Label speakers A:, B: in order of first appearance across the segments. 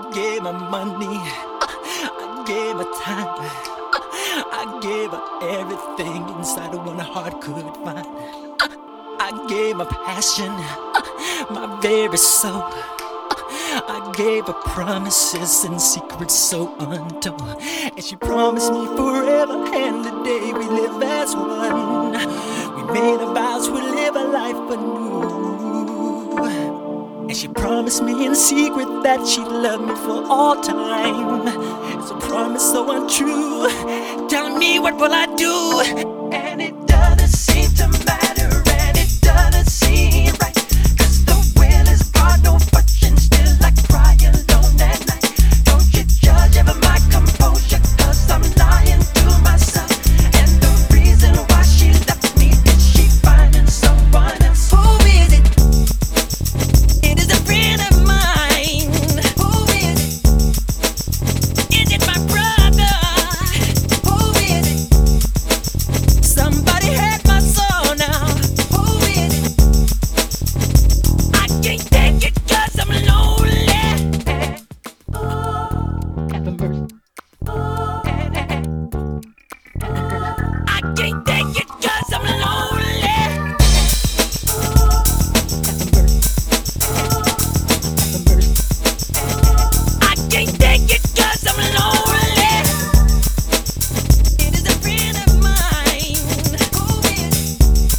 A: gave my money, I gave my time, I gave her everything inside of what a heart could find. I gave my passion, my very soul. I gave her promises and secrets so untold. And she promised me forever, and the day we live as one. We made a vows we'd live a life anew. And she promised me in secret that she'd love me for all time. It's a promise so untrue. Telling me what will I do? And it doesn't seem to matter, and it doesn't seem right. 'Cause the will is God, no fortune, still I cry alone at night. Don't you judge ever my composure, 'cause I'm lying to myself. And the reason why she left me is she finding someone else. Who is it? It is a friend of mine. Who is it? Is it my brother? Who is it? Somebody hurt my soul now. Who is it? I can't take it 'cause I'm lonely. Have mercy. I can't take it 'cause I'm lonely. I can't take it 'cause I'm lonely. It is a friend of mine. Who is it?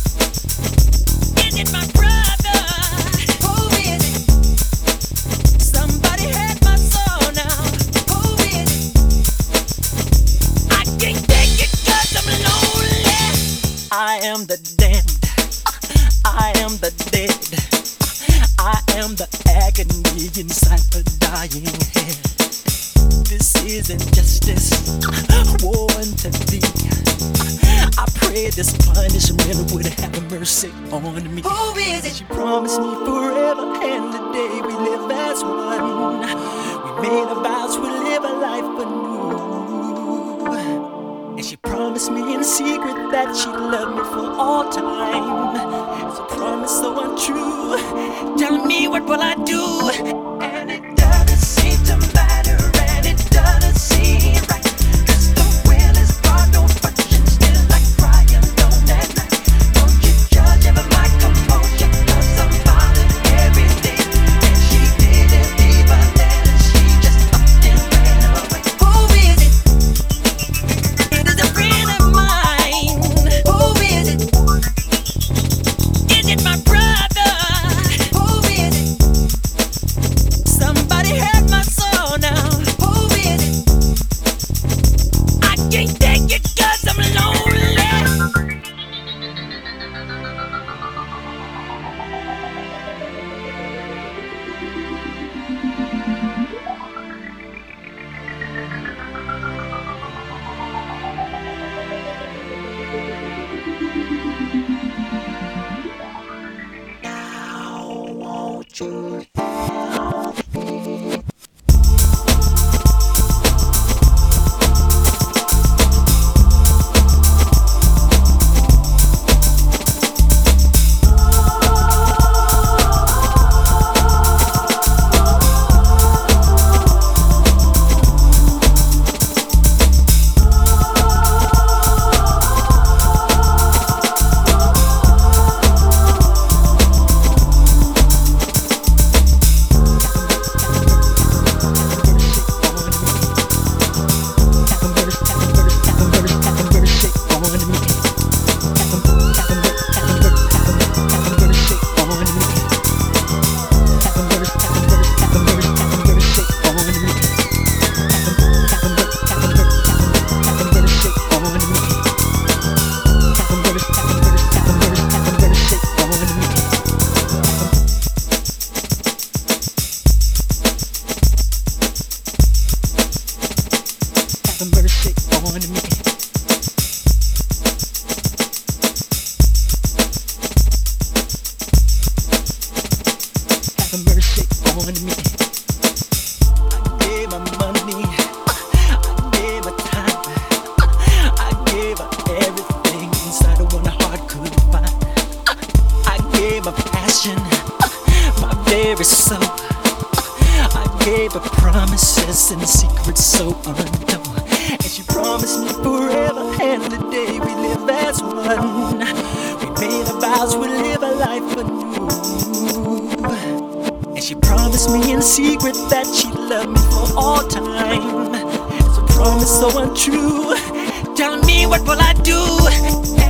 A: Is it my brother? Who is it? Somebody hurt my soul now. Who is it? I can't take it 'cause I'm lonely. I am the damned. I am the dead. I am the agony inside a dying head. This is injustice, woe unto thee. I pray this punishment would have mercy on me. Who is it? She promised me forever, and the day we live as one. We made a vows we'd live a life anew. And she promised me in secret that she'd love me for all time. It's a promise so untrue. Telling me what will I do? And it doesn't seem to matter, and it doesn't seem right. 'Cause the will is God, no fortune, still I cry alone at night. Don't you judge ever my composure, 'cause I'm falling every day. And she didn't leave a letter, she just upped and ran away. Who is it? It is a friend of mine. Who is it? Is it my brother? Who is it? Somebody hurt my soul now. Who is it? I can't take it 'cause I'm lonely. Now won't you help me? very soul. I gave her promises and secrets so unknown, and she promised me forever and the day we live as one. We made our vows, we live a life anew, and she promised me in secret that she'd love me for all time. It's a promise so untrue. Tell me, what will I do?